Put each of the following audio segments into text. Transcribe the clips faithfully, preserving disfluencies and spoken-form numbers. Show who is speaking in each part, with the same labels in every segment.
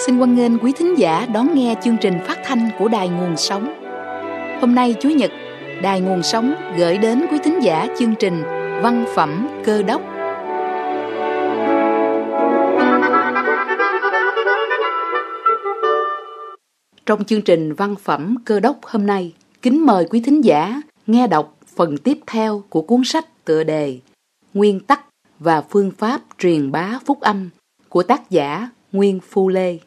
Speaker 1: Xin hoan nghênh quý thính giả đón nghe chương trình phát thanh của Đài Nguồn Sống. Hôm nay Chủ nhật, Đài Nguồn Sống gửi đến quý thính giả chương trình Văn phẩm Cơ đốc. Trong chương trình Văn phẩm Cơ đốc hôm nay, kính mời quý thính giả nghe đọc phần tiếp theo của cuốn sách tựa đề Nguyên tắc và phương pháp truyền bá phúc âm của tác giả Nguyên Phu Lê.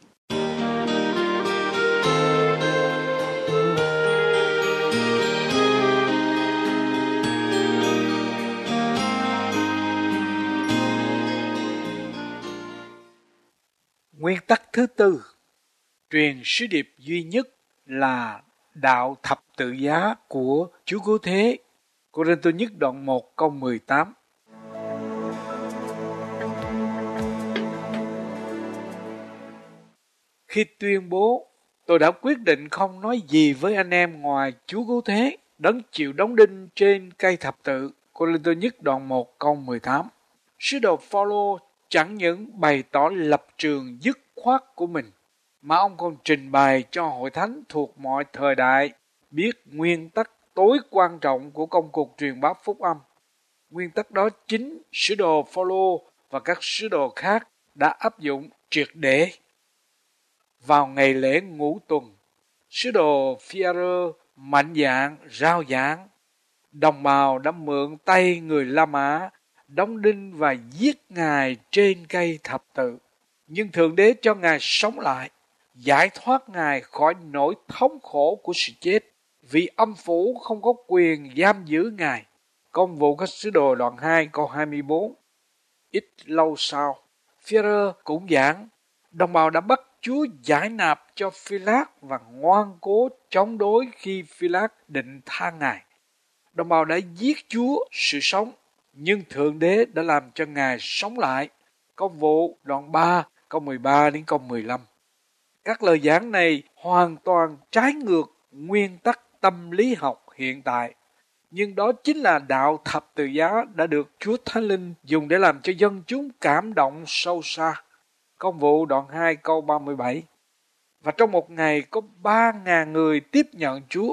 Speaker 2: Nguyên tắc thứ tư, truyền sứ điệp duy nhất là đạo thập tự giá của Chúa Cứu Thế. Cô-rinh-tô nhất đoạn một câu mười tám. Khi tuyên bố, tôi đã quyết định không nói gì với anh em ngoài Chúa Cứu Thế, đấng chịu đóng đinh trên cây thập tự. Cô-rinh-tô nhất đoạn một câu mười tám. Sứ đồ Phao-lô chẳng những bày tỏ lập trường dứt khoát của mình, mà ông còn trình bày cho hội thánh thuộc mọi thời đại biết nguyên tắc tối quan trọng của công cuộc truyền bá phúc âm. Nguyên tắc đó chính sứ đồ Phao-lô và các sứ đồ khác đã áp dụng triệt để. Vào ngày lễ ngũ tuần, sứ đồ Phi-a-rơ mạnh dạn rao giảng, đồng bào đã mượn tay người La Mã đóng đinh và giết Ngài trên cây thập tự. Nhưng Thượng Đế cho Ngài sống lại, giải thoát Ngài khỏi nỗi thống khổ của sự chết, vì âm phủ không có quyền giam giữ Ngài. Công vụ các sứ đồ đoạn hai câu hai mươi bốn. Ít lâu sau, Phi-a-rơ cũng giảng, đồng bào đã bắt Chúa giải nạp cho Phi-lát và ngoan cố chống đối khi Phi-lát định tha Ngài. Đồng bào đã giết Chúa sự sống, nhưng Thượng Đế đã làm cho Ngài sống lại. Công vụ đoạn ba câu mười ba đến câu mười lăm. Các lời giảng này hoàn toàn trái ngược nguyên tắc tâm lý học hiện tại, nhưng đó chính là đạo thập tự giá đã được Chúa Thánh Linh dùng để làm cho dân chúng cảm động sâu xa. Công vụ đoạn hai câu ba mươi bảy. Và trong một ngày có ba ngàn người tiếp nhận Chúa.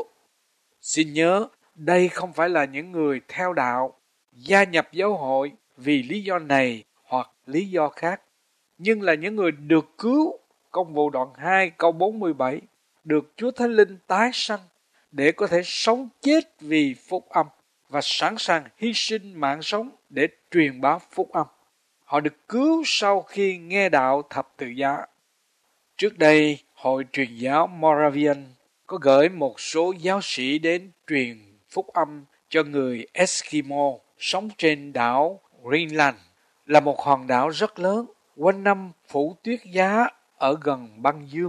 Speaker 2: Xin nhớ, đây không phải là những người theo đạo, gia nhập giáo hội vì lý do này hoặc lý do khác, nhưng là những người được cứu. Công vụ đoạn hai câu bốn mươi bảy, được Chúa Thánh Linh tái sanh để có thể sống chết vì phúc âm và sẵn sàng hy sinh mạng sống để truyền bá phúc âm. Họ được cứu sau khi nghe đạo thập tự giá. Trước đây, Hội truyền giáo Moravian có gửi một số giáo sĩ đến truyền phúc âm cho người Eskimo sống trên đảo Greenland, là một hòn đảo rất lớn, quanh năm phủ tuyết giá ở gần băng dương.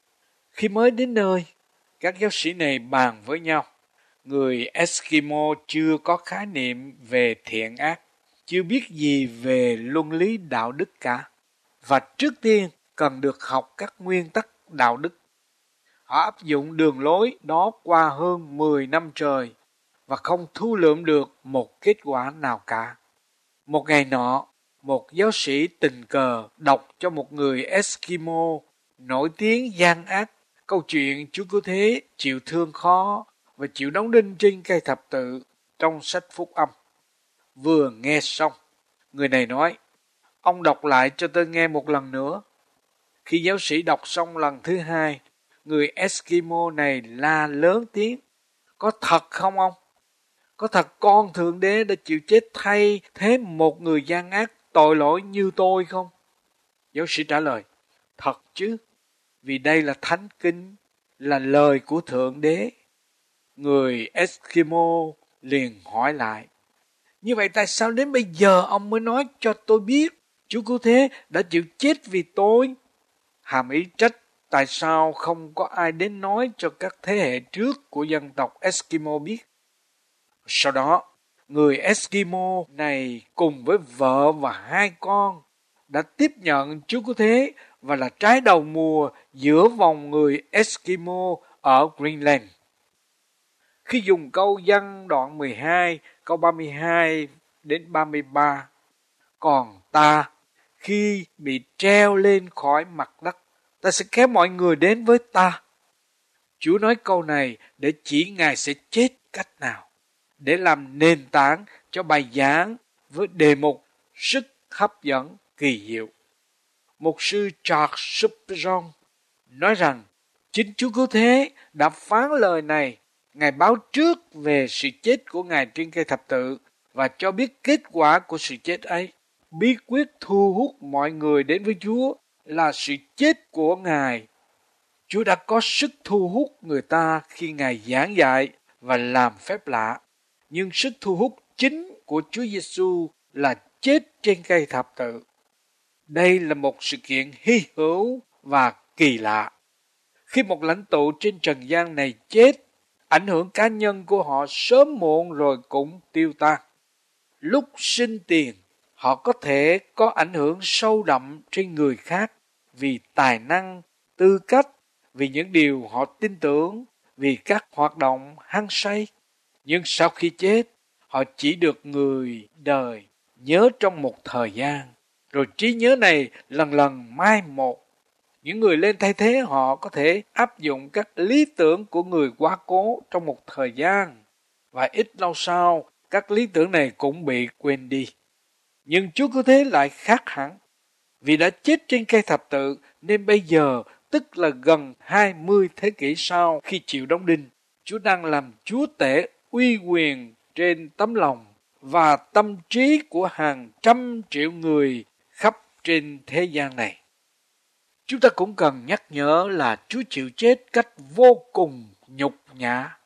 Speaker 2: Khi mới đến nơi, các giáo sĩ này bàn với nhau. Người Eskimo chưa có khái niệm về thiện ác, chưa biết gì về luân lý đạo đức cả, và trước tiên cần được học các nguyên tắc đạo đức. Họ áp dụng đường lối đó qua hơn mười năm trời và không thu lượm được một kết quả nào cả. Một ngày nọ, một giáo sĩ tình cờ đọc cho một người Eskimo nổi tiếng gian ác câu chuyện Chúa Cứu Thế chịu thương khó và chịu đóng đinh trên cây thập tự trong sách phúc âm. Vừa nghe xong, người này nói, ông đọc lại cho tôi nghe một lần nữa. Khi giáo sĩ đọc xong lần thứ hai, người Eskimo này la lớn tiếng, có thật không ông? Có thật con Thượng Đế đã chịu chết thay thế một người gian ác tội lỗi như tôi không? Giáo sĩ trả lời, thật chứ, vì đây là thánh kinh, là lời của Thượng Đế. Người Eskimo liền hỏi lại, như vậy tại sao đến bây giờ ông mới nói cho tôi biết Chúa Cứu Thế đã chịu chết vì tôi? Hàm ý trách tại sao không có ai đến nói cho các thế hệ trước của dân tộc Eskimo biết. Sau đó, người Eskimo này cùng với vợ và hai con đã tiếp nhận Chúa Cứu Thế và là trái đầu mùa giữa vòng người Eskimo ở Greenland. Khi dùng câu văn đoạn mười hai, câu ba mươi hai đến ba mươi ba, còn ta khi bị treo lên khỏi mặt đất ta sẽ kéo mọi người đến với ta. Chúa nói câu này để chỉ Ngài sẽ chết cách nào, để làm nền tảng cho bài giảng với đề mục sức hấp dẫn kỳ diệu. Mục sư Charles Spurgeon nói rằng chính Chúa Cứu Thế đã phán lời này. Ngài báo trước về sự chết của Ngài trên cây thập tự và cho biết kết quả của sự chết ấy. Bí quyết thu hút mọi người đến với Chúa là sự chết của Ngài. Chúa đã có sức thu hút người ta khi Ngài giảng dạy và làm phép lạ. Nhưng sức thu hút chính của Chúa Giêsu là chết trên cây thập tự. Đây là một sự kiện hy hữu và kỳ lạ. Khi một lãnh tụ trên trần gian này chết, ảnh hưởng cá nhân của họ sớm muộn rồi cũng tiêu tan. Lúc sinh tiền, họ có thể có ảnh hưởng sâu đậm trên người khác vì tài năng, tư cách, vì những điều họ tin tưởng, vì các hoạt động hăng say. Nhưng sau khi chết, họ chỉ được người đời nhớ trong một thời gian, rồi trí nhớ này lần lần mai một. Những người lên thay thế họ có thể áp dụng các lý tưởng của người quá cố trong một thời gian, và ít lâu sau, các lý tưởng này cũng bị quên đi. Nhưng Chúa Cứu Thế lại khác hẳn. Vì đã chết trên cây thập tự nên bây giờ, tức là gần hai mươi thế kỷ sau khi chịu đóng đinh, Chúa đang làm Chúa tể uy quyền trên tấm lòng và tâm trí của hàng trăm triệu người khắp trên thế gian này. Chúng ta cũng cần nhắc nhớ là Chúa chịu chết cách vô cùng nhục nhã.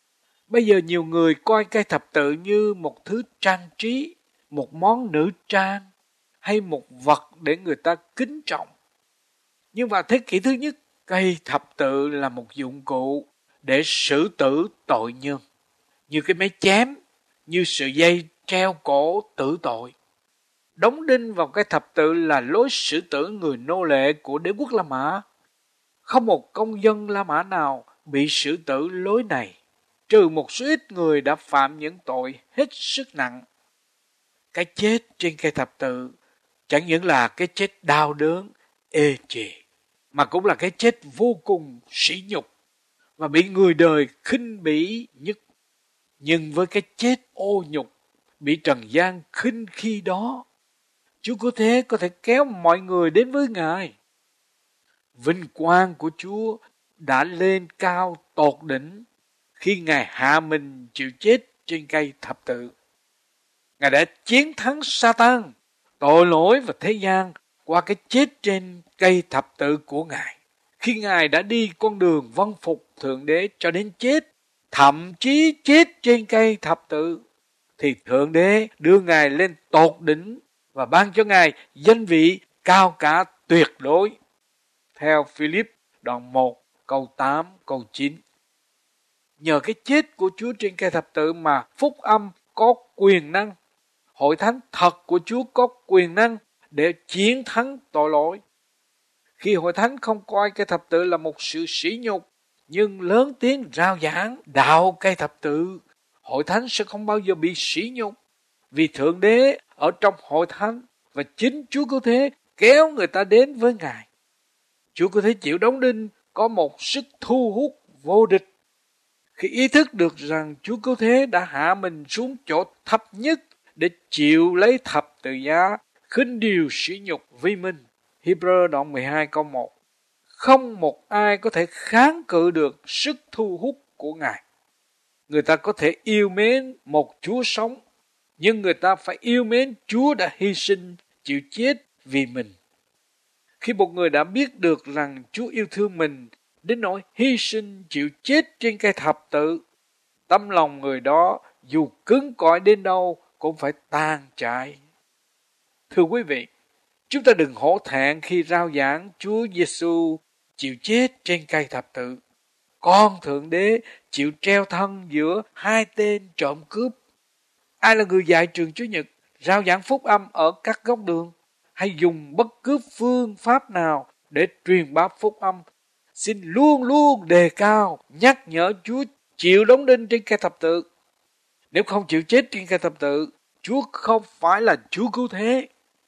Speaker 2: Bây giờ nhiều người coi cây thập tự như một thứ trang trí, một món nữ trang hay một vật để người ta kính trọng. Nhưng vào thế kỷ thứ nhất, cây thập tự là một dụng cụ để xử tử tội nhân, như cái máy chém, như sợi dây treo cổ tử tội. Đóng đinh vào cây thập tự là lối xử tử người nô lệ của đế quốc La Mã. Không một công dân La Mã nào bị xử tử lối này, trừ một số ít người đã phạm những tội hết sức nặng. Cái chết trên cây thập tự chẳng những là cái chết đau đớn, ê chề, mà cũng là cái chết vô cùng sỉ nhục và bị người đời khinh bỉ nhất. Nhưng với cái chết ô nhục, bị trần gian khinh khi đó, Chúa Cứu Thế có thể kéo mọi người đến với Ngài. Vinh quang của Chúa đã lên cao tột đỉnh khi Ngài hạ mình chịu chết trên cây thập tự. Ngài đã chiến thắng Sa-tan, tội lỗi và thế gian qua cái chết trên cây thập tự của Ngài. Khi Ngài đã đi con đường vâng phục Thượng Đế cho đến chết, thậm chí chết trên cây thập tự, thì Thượng Đế đưa Ngài lên tột đỉnh và ban cho Ngài danh vị cao cả tuyệt đối. Theo Philip đoạn một câu tám câu chín. Nhờ cái chết của Chúa trên cây thập tự mà phúc âm có quyền năng, hội thánh thật của Chúa có quyền năng để chiến thắng tội lỗi. Khi hội thánh không coi cây thập tự là một sự sỉ nhục, nhưng lớn tiếng rao giảng đạo cây thập tự, hội thánh sẽ không bao giờ bị sỉ nhục, vì Thượng Đế ở trong hội thánh và chính Chúa Cứu Thế kéo người ta đến với Ngài. Chúa Cứu Thế chịu đóng đinh có một sức thu hút vô địch. Khi ý thức được rằng Chúa Cứu Thế đã hạ mình xuống chỗ thấp nhất để chịu lấy thập tự giá, khinh điều sỉ nhục vi minh. Hebrew đoạn mười hai câu một. Không một ai có thể kháng cự được sức thu hút của Ngài. Người ta có thể yêu mến một Chúa sống, nhưng người ta phải yêu mến Chúa đã hy sinh, chịu chết vì mình. Khi một người đã biết được rằng Chúa yêu thương mình đến nỗi hy sinh chịu chết trên cây thập tự, tâm lòng người đó dù cứng cỏi đến đâu cũng phải tan chảy. Thưa quý vị, chúng ta đừng hổ thẹn khi rao giảng Chúa Giêsu chịu chết trên cây thập tự. Con Thượng Đế chịu treo thân giữa hai tên trộm cướp. Ai là người dạy trường Chúa Nhật, rao giảng phúc âm ở các góc đường, hay dùng bất cứ phương pháp nào để truyền bá phúc âm, xin luôn luôn đề cao, nhắc nhở Chúa chịu đóng đinh trên cây thập tự. Nếu không chịu chết trên cây thập tự, Chúa không phải là Chúa Cứu Thế.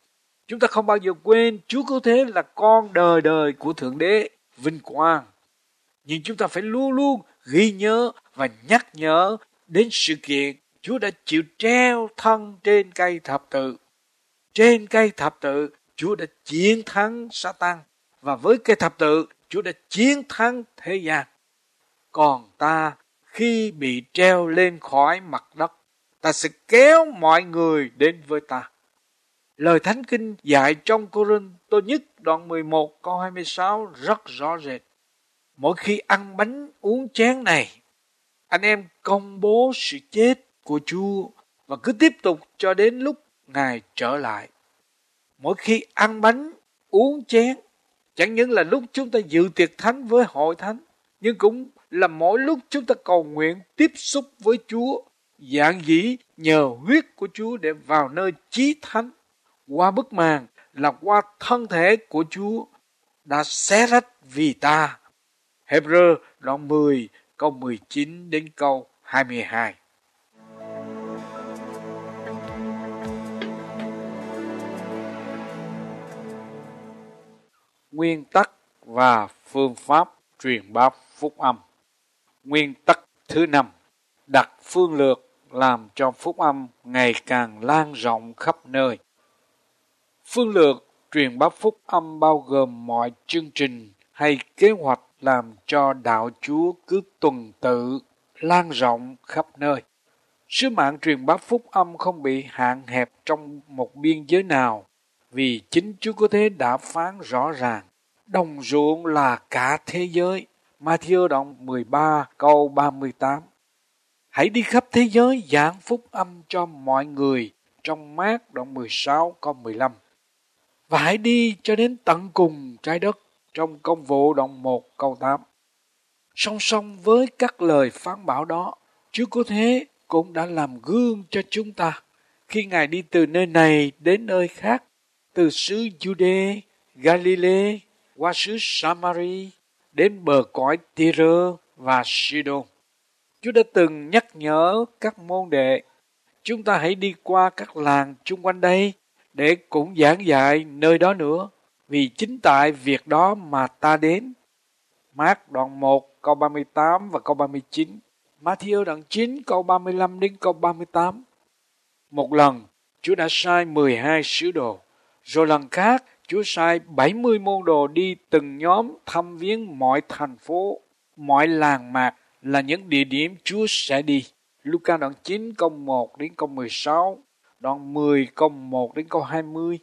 Speaker 2: Chúng ta không bao giờ quên Chúa Cứu Thế là con đời đời của Thượng Đế, vinh quang. Nhưng chúng ta phải luôn luôn ghi nhớ và nhắc nhớ đến sự kiện Chúa đã chịu treo thân trên cây thập tự. Trên cây thập tự, Chúa đã chiến thắng Sa-tan. Và với cây thập tự, Chúa đã chiến thắng thế gian. Còn ta, khi bị treo lên khỏi mặt đất, ta sẽ kéo mọi người đến với ta. Lời Thánh Kinh dạy trong Cô-rinh-tô nhất đoạn mười một câu hai mươi sáu rất rõ rệt. Mỗi khi ăn bánh uống chén này, anh em công bố sự chết của Chúa và cứ tiếp tục cho đến lúc Ngài trở lại. Mỗi khi ăn bánh uống chén, chẳng những là lúc chúng ta dự tiệc thánh với hội thánh, nhưng cũng là mỗi lúc chúng ta cầu nguyện tiếp xúc với Chúa, giản dĩ nhờ huyết của Chúa để vào nơi chí thánh. Qua bức màn là qua thân thể của Chúa đã xé rách vì ta. Hebrew đoạn mười câu mười chín đến câu hai mươi hai. Nguyên tắc và phương pháp truyền bá phúc âm. Nguyên tắc thứ năm, đặt phương lược làm cho phúc âm ngày càng lan rộng khắp nơi. Phương lược truyền bá phúc âm bao gồm mọi chương trình hay kế hoạch làm cho đạo Chúa cứ tuần tự lan rộng khắp nơi. Sứ mạng truyền bá phúc âm không bị hạn hẹp trong một biên giới nào, vì chính Chúa Cứu Thế đã phán rõ ràng, đồng ruộng là cả thế giới. Ma-thi-ơ đoạn mười ba câu ba mươi tám. Hãy đi khắp thế giới giảng phúc âm cho mọi người, trong Mác đoạn mười sáu câu mười lăm. Và hãy đi cho đến tận cùng trái đất, trong Công vụ đoạn một câu tám. Song song với các lời phán bảo đó, Chúa Cứu Thế cũng đã làm gương cho chúng ta khi Ngài đi từ nơi này đến nơi khác, từ xứ Jude, Galilee qua xứ Samari đến bờ cõi Tyre và Sidon. Chúa đã từng nhắc nhở các môn đệ, chúng ta hãy đi qua các làng chung quanh đây để cũng giảng dạy nơi đó nữa, vì chính tại việc đó mà ta đến. Mác đoạn một câu ba mươi tám và câu ba mươi chín, Ma-thi-ơ đoạn chín câu ba mươi lăm đến câu ba mươi tám. Một lần, Chúa đã sai mười hai sứ đồ, rồi lần khác Chúa sai bảy mươi môn đồ đi từng nhóm thăm viếng mọi thành phố, mọi làng mạc là những địa điểm Chúa sẽ đi. Luca đoạn chín câu một đến câu mười sáu, đoạn mười câu một đến câu hai mươi.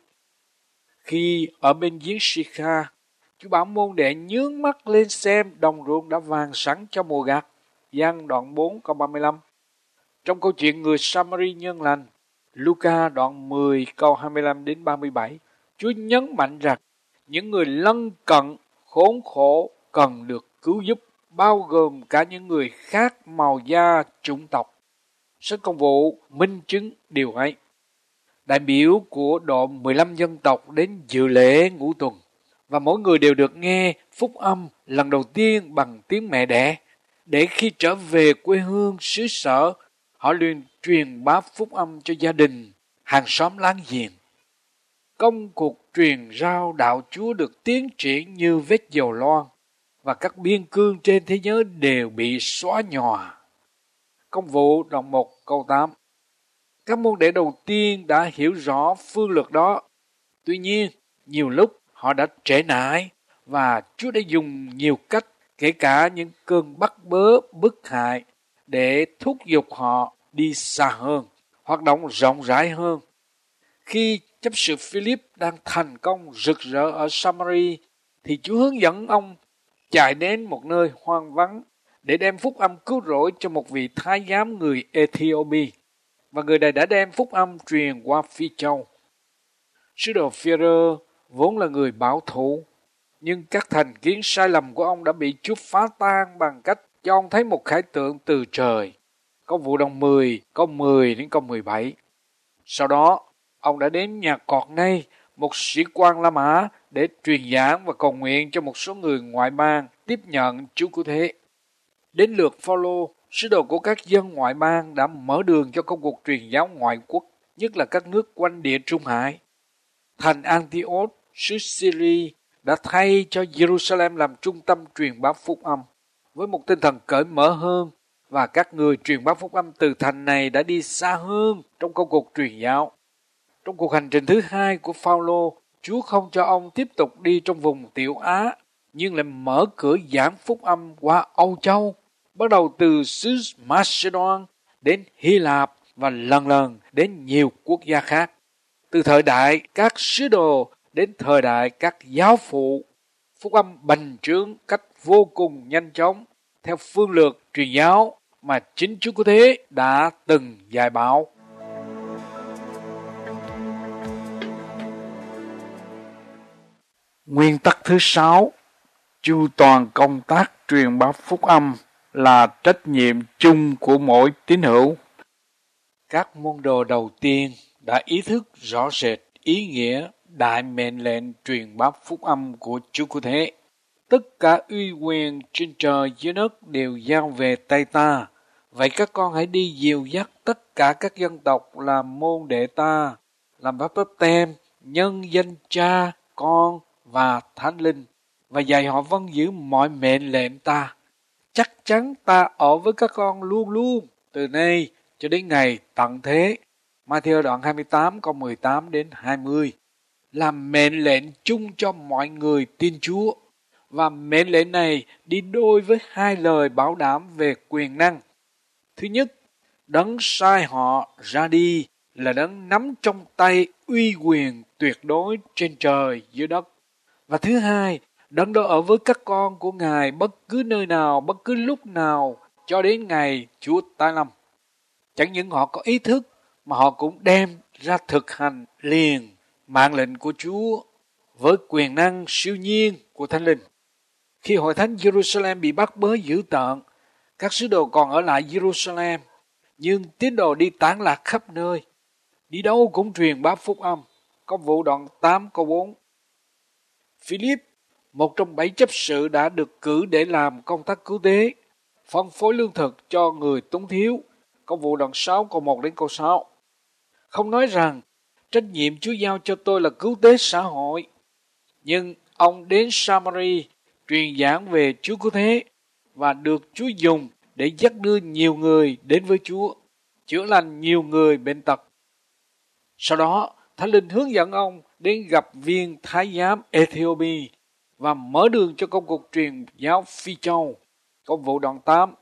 Speaker 2: Khi ở bên giếng Si-kha, Chúa bảo môn đệ nhướng mắt lên xem đồng ruộng đã vàng sẵn cho mùa gặt. Giăng đoạn bốn câu ba mươi lăm. Trong câu chuyện người Samari nhân lành, Luca đoạn mười câu hai mươi lăm đến ba mươi bảy, Chúa nhấn mạnh rằng những người lân cận, khốn khổ cần được cứu giúp, bao gồm cả những người khác màu da, chủng tộc. Sách Công vụ minh chứng điều ấy. Đại biểu của độ mười lăm dân tộc đến dự lễ ngũ tuần, và mỗi người đều được nghe phúc âm lần đầu tiên bằng tiếng mẹ đẻ, để khi trở về quê hương xứ sở, họ liền truyền bá phúc âm cho gia đình, hàng xóm láng giềng. Công cuộc truyền rao đạo Chúa được tiến triển như vết dầu loang, và các biên cương trên thế giới đều bị xóa nhòa. Công vụ đoạn một câu tám. Các môn đệ đầu tiên đã hiểu rõ phương lược đó. Tuy nhiên, nhiều lúc họ đã trễ nải, và Chúa đã dùng nhiều cách, kể cả những cơn bắt bớ bức hại, để thúc giục họ đi xa hơn, hoạt động rộng rãi hơn. Khi chấp sự Philip đang thành công rực rỡ ở Samari, thì Chúa hướng dẫn ông chạy đến một nơi hoang vắng để đem phúc âm cứu rỗi cho một vị thái giám người Ethiopia, và người này đã đem phúc âm truyền qua Phi Châu. Sứ đồ Phi-rơ vốn là người bảo thủ, nhưng các thành kiến sai lầm của ông đã bị Chúa phá tan bằng cách cho ông thấy một khải tượng từ trời. Công vụ đoạn mười, câu mười đến câu mười bảy. Sau đó, ông đã đến nhà Cọt Ngay, một sĩ quan La Mã, để truyền giảng và cầu nguyện cho một số người ngoại bang tiếp nhận Chúa Cứu Thế. Đến lượt Phao-lô, sứ đồ của các dân ngoại bang đã mở đường cho công cuộc truyền giáo ngoại quốc, nhất là các nước quanh Địa Trung Hải. thành Antioch, xứ Syria đã thay cho Jerusalem làm trung tâm truyền bá phúc âm với một tinh thần cởi mở hơn, và các người truyền bá phúc âm từ thành này đã đi xa hơn trong công cuộc truyền giáo. Trong cuộc hành trình thứ hai của Phao-lô, Chúa không cho ông tiếp tục đi trong vùng Tiểu Á, nhưng lại mở cửa giảng phúc âm qua Âu Châu, bắt đầu từ xứ Macedon đến Hy Lạp và lần lần đến nhiều quốc gia khác. Từ thời đại các sứ đồ đến thời đại các giáo phụ, phúc âm bành trướng cách vô cùng nhanh chóng theo phương lược truyền giáo mà chính Chúa Cứu Thế đã từng dạy bảo. Nguyên tắc thứ sáu, chu toàn công tác truyền bá phúc âm là trách nhiệm chung của mỗi tín hữu. Các môn đồ đầu tiên đã ý thức rõ rệt ý nghĩa đại mệnh lệnh truyền bá phúc âm của Chúa Cứu Thế. Tất cả uy quyền trên trời dưới đất đều giao về tay ta. Vậy các con hãy đi dìu dắt tất cả các dân tộc làm môn đệ ta, làm báp tép tem, nhân danh Cha, Con và Thánh Linh, và dạy họ vâng giữ mọi mệnh lệnh ta. Chắc chắn ta ở với các con luôn luôn, từ nay cho đến ngày tận thế. Ma-thi-ơ đoạn hai mươi tám câu mười tám đến hai mươi. Làm mệnh lệnh chung cho mọi người tin Chúa, và mệnh lệnh này đi đôi với hai lời bảo đảm về quyền năng. Thứ nhất, đấng sai họ ra đi là đấng nắm trong tay uy quyền tuyệt đối trên trời dưới đất. Và thứ hai, đấng đó ở với các con của Ngài bất cứ nơi nào, bất cứ lúc nào, cho đến ngày Chúa tái lâm. Chẳng những họ có ý thức, mà họ cũng đem ra thực hành liền mạng lệnh của Chúa với quyền năng siêu nhiên của Thánh Linh. Khi hội thánh Jerusalem bị bắt bớ dữ tợn, các sứ đồ còn ở lại Jerusalem, nhưng tín đồ đi tán lạc khắp nơi, đi đâu cũng truyền bá phúc âm. Công vụ đoạn tám câu bốn. Philip, một trong bảy chấp sự đã được cử để làm công tác cứu tế, phân phối lương thực cho người túng thiếu. Công vụ đoạn sáu câu một đến câu sáu. Không nói rằng trách nhiệm Chúa giao cho tôi là cứu tế xã hội, nhưng ông đến Samari truyền giảng về Chúa Cứu Thế và được Chúa dùng để dắt đưa nhiều người đến với Chúa, chữa lành nhiều người bệnh tật. Sau đó, Thánh Linh hướng dẫn ông đến gặp viên thái giám Ethiopia và mở đường cho công cuộc truyền giáo Phi Châu. Công vụ đoạn tám.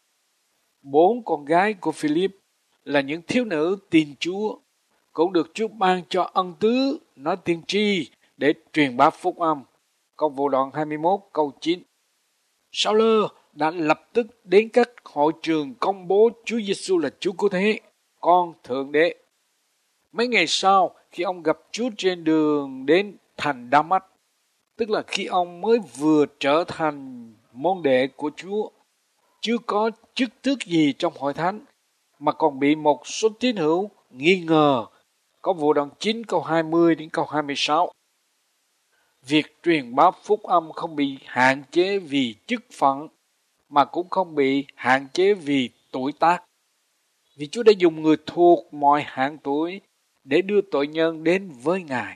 Speaker 2: Bốn con gái của Philip là những thiếu nữ tin Chúa, cũng được Chúa ban cho ân tứ nói tiên tri để truyền bá phúc âm. Công vụ đoạn hai mươi mốt câu chín. Sao-lơ đã lập tức đến các hội trường công bố Chúa Giêsu là Chúa Cứu Thế, con Thượng Đế. Mấy ngày sau, khi ông gặp Chúa trên đường đến thành Đa-mách, tức là khi ông mới vừa trở thành môn đệ của Chúa, chưa có chức tước gì trong hội thánh, mà còn bị một số tín hữu nghi ngờ. Có vụ đoạn chín câu hai mươi đến câu hai mươi sáu. Việc truyền bá phúc âm không bị hạn chế vì chức phận, mà cũng không bị hạn chế vì tuổi tác. Vì Chúa đã dùng người thuộc mọi hạng tuổi để đưa tội nhân đến với Ngài.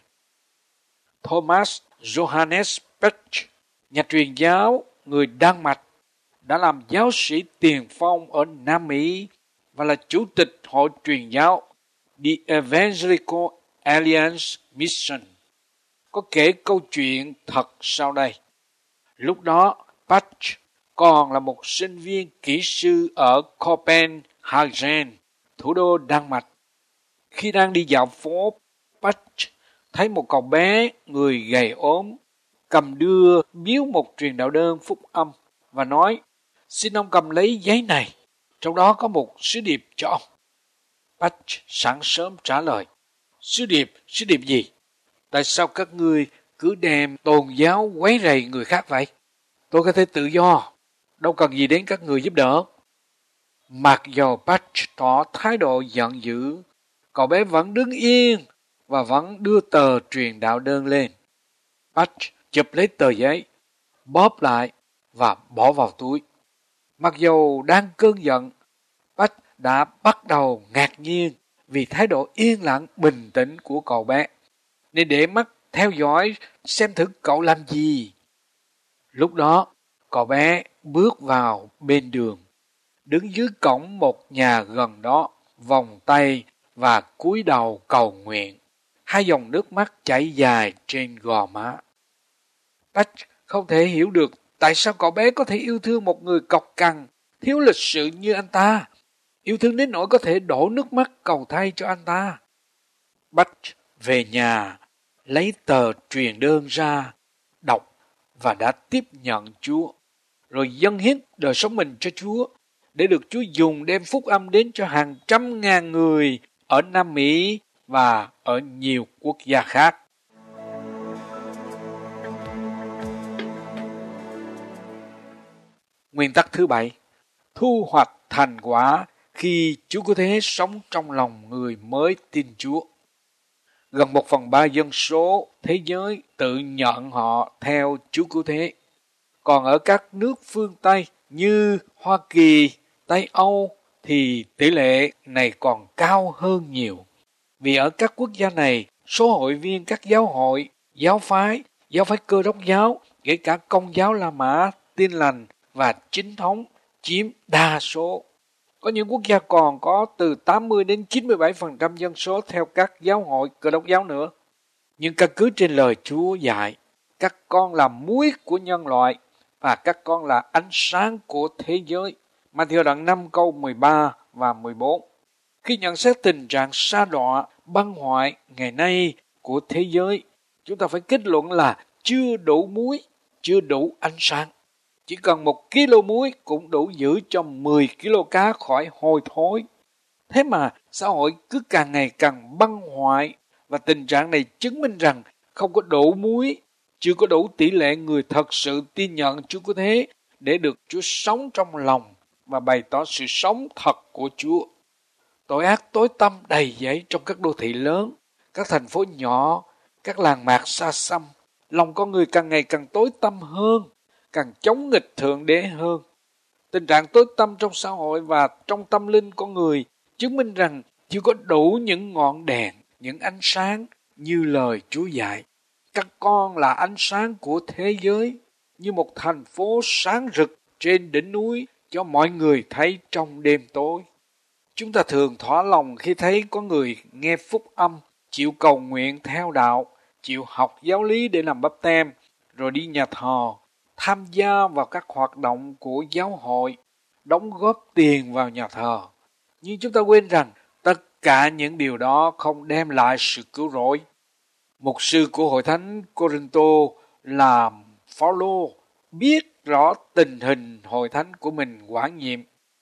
Speaker 2: Thomas Johannes Bach, nhà truyền giáo người Đan Mạch, đã làm giáo sĩ tiền phong ở Nam Mỹ và là chủ tịch hội truyền giáo The Evangelical Alliance Mission. Có kể câu chuyện thật sau đây. Lúc đó, Bach còn là một sinh viên kỹ sư ở Copenhagen, thủ đô Đan Mạch. Khi đang đi dạo phố, Bach thấy một cậu bé người gầy ốm cầm đưa biếu một truyền đạo đơn phúc âm và nói: xin ông cầm lấy giấy này, trong đó có một sứ điệp cho ông. Bach sáng sớm trả lời: sứ điệp, sứ điệp gì? Tại sao các ngươi cứ đem tôn giáo quấy rầy người khác vậy? Tôi có thể tự do, đâu cần gì đến các người giúp đỡ. Mặc dầu Bach tỏ thái độ giận dữ, cậu bé vẫn đứng yên và vẫn đưa tờ truyền đạo đơn lên. Bach chụp lấy tờ giấy, bóp lại và bỏ vào túi. Mặc dầu đang cơn giận, Bach đã bắt đầu ngạc nhiên vì thái độ yên lặng bình tĩnh của cậu bé. nên để mắt theo dõi xem thử cậu làm gì. Lúc đó, cậu bé bước vào bên đường, đứng dưới cổng một nhà gần đó, vòng tay và cúi đầu cầu nguyện. Hai dòng nước mắt chảy dài trên gò má. Patch không thể hiểu được tại sao cậu bé có thể yêu thương một người cọc cằn, thiếu lịch sự như anh ta, yêu thương đến nỗi có thể đổ nước mắt cầu thay cho anh ta. Patch về nhà, lấy tờ truyền đơn ra, đọc và đã tiếp nhận Chúa, rồi dâng hiến đời sống mình cho Chúa, để được Chúa dùng đem phúc âm đến cho hàng trăm ngàn người ở Nam Mỹ và ở nhiều quốc gia khác. Nguyên tắc thứ bảy, thu hoạch thành quả khi Chúa Cứu Thế sống trong lòng người mới tin Chúa. Gần một phần ba dân số thế giới tự nhận họ theo Chúa Cứu Thế. Còn ở các nước phương Tây như Hoa Kỳ, Tây Âu thì tỷ lệ này còn cao hơn nhiều. Vì ở các quốc gia này, số hội viên các giáo hội, giáo phái, giáo phái Cơ Đốc giáo, kể cả Công giáo La Mã, Tin Lành và Chính thống chiếm đa số. Có những quốc gia còn có từ tám mươi đến chín mươi bảy phần trăm dân số theo các giáo hội Cơ Đốc giáo nữa. Nhưng căn cứ trên lời Chúa dạy, các con là muối của nhân loại và các con là ánh sáng của thế giới. Matthew đoạn năm câu mười ba và mười bốn. Khi nhận xét tình trạng sa đọa, băng hoại ngày nay của thế giới, chúng ta phải kết luận là chưa đủ muối, chưa đủ ánh sáng. Chỉ cần một kilo muối cũng đủ giữ cho mười kilo cá khỏi hôi thối. Thế mà xã hội cứ càng ngày càng băng hoại, và tình trạng này chứng minh rằng không có đủ muối, chưa có đủ tỷ lệ người thật sự tin nhận Chúa Cứu Thế để được Chúa sống trong lòng và bày tỏ sự sống thật của Chúa. Tội ác tối tăm đầy dẫy trong các đô thị lớn, các thành phố nhỏ, các làng mạc xa xăm. Lòng con người càng ngày càng tối tăm hơn, càng chống nghịch Thượng Đế hơn. Tình trạng tối tăm trong xã hội và trong tâm linh con người chứng minh rằng chưa có đủ những ngọn đèn, những ánh sáng như lời Chúa dạy. Các con là ánh sáng của thế giới, như một thành phố sáng rực trên đỉnh núi cho mọi người thấy trong đêm tối. Chúng ta thường thỏa lòng khi thấy có người nghe phúc âm, chịu cầu nguyện theo đạo, chịu học giáo lý để làm báp têm, rồi đi nhà thờ, tham gia vào các hoạt động của giáo hội, đóng góp tiền vào nhà thờ. Nhưng chúng ta quên rằng tất cả những điều đó không đem lại sự cứu rỗi. Mục sư của Hội Thánh Corinto là Phaolô biết rõ tình hình hội thánh của mình quản nhiệm.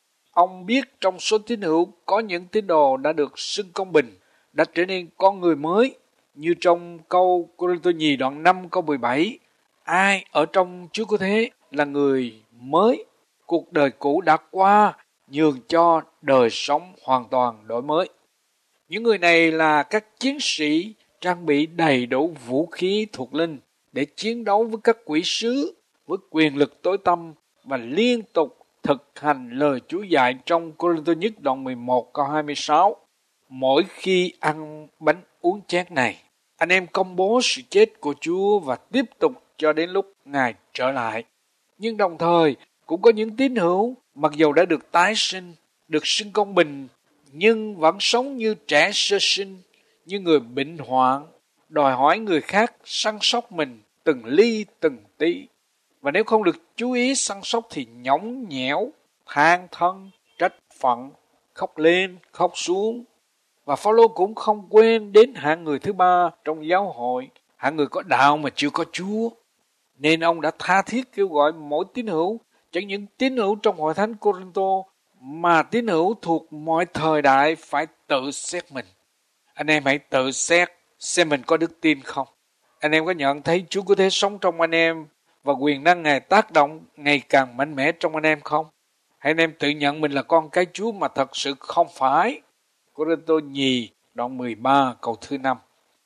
Speaker 2: Ông biết trong số tín hữu có những tín đồ đã được xưng công bình, đã trở nên con người mới, như trong câu Corinto nhì đoạn năm câu mười bảy. Ai ở trong Chúa Cứu Thế là người mới, cuộc đời cũ đã qua, nhường cho đời sống hoàn toàn đổi mới. Những người này là các chiến sĩ trang bị đầy đủ vũ khí thuộc linh để chiến đấu với các quỷ sứ, với quyền lực tối tăm và liên tục thực hành lời Chúa dạy trong Cô-rinh-tô nhất đoạn mười một câu hai mươi sáu. Mỗi khi ăn bánh uống chén này, anh em công bố sự chết của Chúa và tiếp tục cho đến lúc Ngài trở lại. Nhưng đồng thời cũng có những tín hữu mặc dầu đã được tái sinh, được xưng công bình, nhưng vẫn sống như trẻ sơ sinh, như người bệnh hoạn, đòi hỏi người khác săn sóc mình từng ly từng tí. Và nếu không được chú ý săn sóc thì nhõng nhẽo, than thân, trách phận, khóc lên, khóc xuống. Và Phaolô cũng không quên đến hạng người thứ ba trong giáo hội, hạng người có đạo mà chưa có Chúa. Nên ông đã tha thiết kêu gọi mỗi tín hữu, chẳng những tín hữu trong hội thánh Cô-rinh-tô, mà tín hữu thuộc mọi thời đại phải tự xét mình. Anh em hãy tự xét xem mình có đức tin không. Anh em có nhận thấy Chúa có thể sống trong anh em và quyền năng Ngài tác động ngày càng mạnh mẽ trong anh em không? Hãy anh em tự nhận mình là con cái Chúa mà thật sự không phải. Cô-rinh-tô nhì đoạn mười ba câu thứ năm.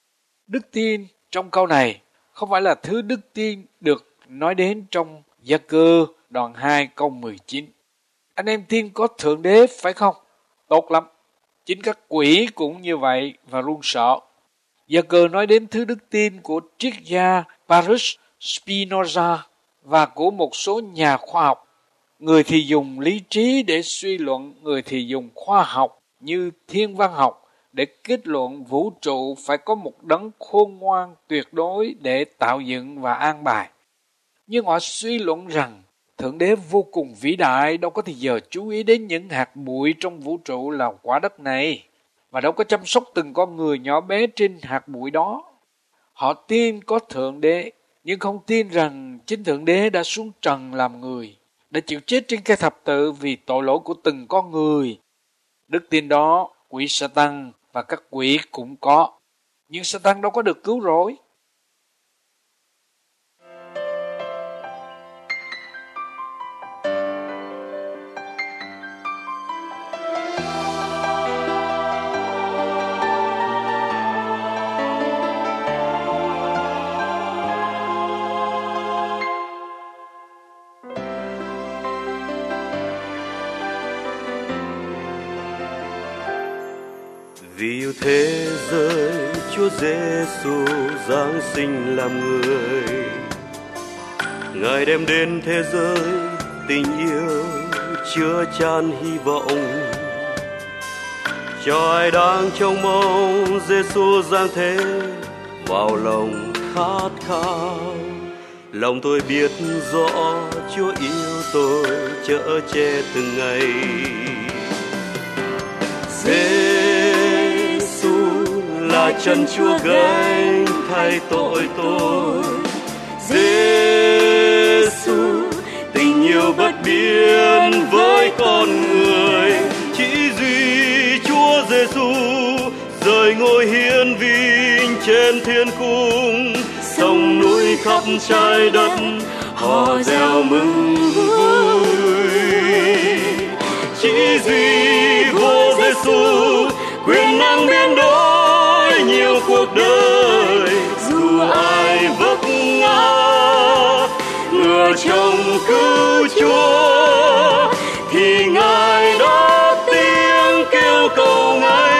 Speaker 2: Đức tin trong câu này không phải là thứ đức tin được nói đến trong Gia Cơ đoạn hai câu mười chín. Anh em tin có Thượng Đế phải không? Tốt lắm. Chính các quỷ cũng như vậy và run sợ. Gia Cơ nói đến thứ đức tin của triết gia Baruch Spinoza và của một số nhà khoa học. Người thì dùng lý trí để suy luận, người thì dùng khoa học như thiên văn học để kết luận vũ trụ phải có một đấng khôn ngoan tuyệt đối để tạo dựng và an bài. Nhưng họ suy luận rằng Thượng Đế vô cùng vĩ đại, đâu có thì giờ chú ý đến những hạt bụi trong vũ trụ là quả đất này, và đâu có chăm sóc từng con người nhỏ bé trên hạt bụi đó. Họ tin có Thượng Đế, nhưng không tin rằng chính Thượng Đế đã xuống trần làm người, đã chịu chết trên cây thập tự vì tội lỗi của từng con người. Đức tin đó, quỷ Satan và các quỷ cũng có, nhưng Satan đâu có được cứu rỗi.
Speaker 3: Vì yêu thế giới, Chúa Giêsu giáng sinh làm người. Ngài đem đến thế giới tình yêu chứa chan hy vọng. Cho ai đang trông mong Giêsu giáng thế vào lòng khát khao. Lòng tôi biết rõ Chúa yêu tôi chở che từng ngày. Là chân Chúa gánh thay tội tôi. Giêsu tình yêu bất biến với con người. Chỉ duy Chúa Giêsu rời ngôi hiển vinh trên thiên cung. Sông núi khắp trái đất họ reo mừng vui. Chỉ duy vô Giêsu quyền năng biến đổi nhiều cuộc đời. Dù ai vấp ngã ngựa trông cứu Chúa thì Ngài đã tiếng kêu cầu Ngài